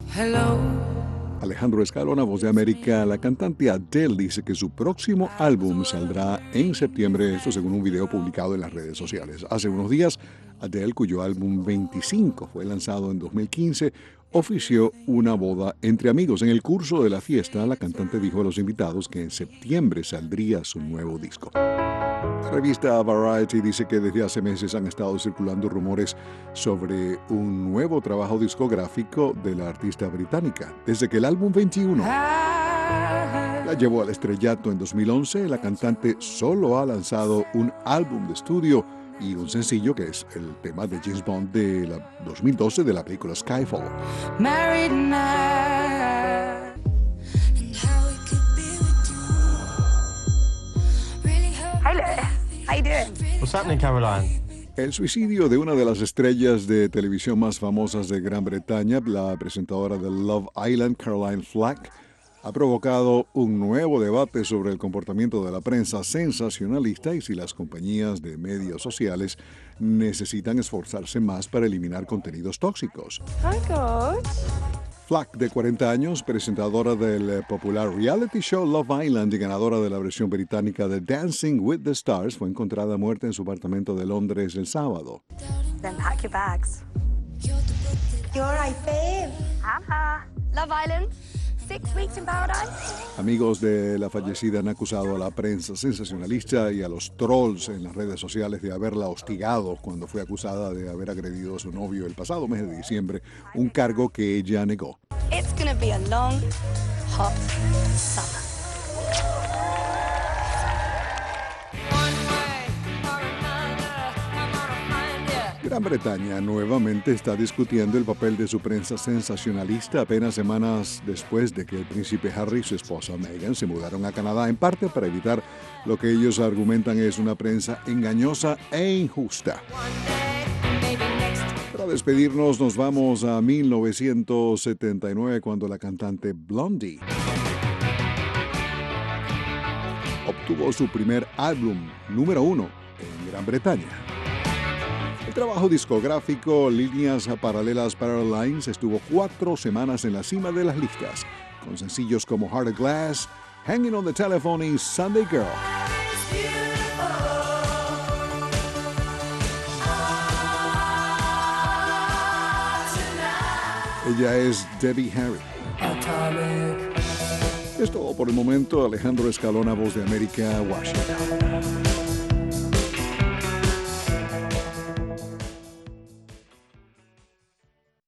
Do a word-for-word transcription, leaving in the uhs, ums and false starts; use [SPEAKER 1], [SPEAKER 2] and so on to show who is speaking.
[SPEAKER 1] Hello.
[SPEAKER 2] Alejandro Escalona, Voz de América. La cantante Adele dice que su próximo álbum saldrá en septiembre, esto según un video publicado en las redes sociales. Hace unos días, Adele, cuyo álbum veinticinco fue lanzado en dos mil quince, ofició una boda entre amigos. En el curso de la fiesta, la cantante dijo a los invitados que en septiembre saldría su nuevo disco. La revista Variety dice que desde hace meses han estado circulando rumores sobre un nuevo trabajo discográfico de la artista británica. Desde que el álbum veintiuno la llevó al estrellato en dos mil once, la cantante solo ha lanzado un álbum de estudio y un sencillo que es el tema de James Bond de la dos mil doce de la película Skyfall.
[SPEAKER 1] Married now.
[SPEAKER 3] Hey Lewis, how you doing?
[SPEAKER 4] What's happening, Caroline?
[SPEAKER 2] El suicidio de una de las estrellas de televisión más famosas de Gran Bretaña, la presentadora de Love Island, Caroline Flack, ha provocado un nuevo debate sobre el comportamiento de la prensa sensacionalista y si las compañías de medios sociales necesitan esforzarse más para eliminar contenidos tóxicos.
[SPEAKER 3] Hi God.
[SPEAKER 2] Flack, de cuarenta años, presentadora del popular reality show Love Island y ganadora de la versión británica de Dancing with the Stars, fue encontrada muerta en su apartamento de Londres el sábado.
[SPEAKER 3] Then pack your bags. You're right, babe. Hannah. Love Island. Six weeks in paradise.
[SPEAKER 2] Amigos de la fallecida han acusado a la prensa sensacionalista y a los trolls en las redes sociales de haberla hostigado cuando fue acusada de haber agredido a su novio el pasado mes de diciembre, un cargo que ella negó.
[SPEAKER 3] It's gonna be a long, hot summer.
[SPEAKER 2] Gran Bretaña nuevamente está discutiendo el papel de su prensa sensacionalista apenas semanas después de que el príncipe Harry y su esposa Meghan se mudaron a Canadá, en parte para evitar lo que ellos argumentan es una prensa engañosa e injusta. Para despedirnos nos vamos a mil novecientos setenta y nueve, cuando la cantante Blondie obtuvo su primer álbum número uno en Gran Bretaña. El trabajo discográfico Líneas Paralelas Parallines estuvo cuatro semanas en la cima de las listas, con sencillos como Heart of Glass, Hanging on the Telephone y Sunday Girl. Ella es Debbie Harry. Es todo por el momento. Alejandro Escalona, Voz de América, Washington.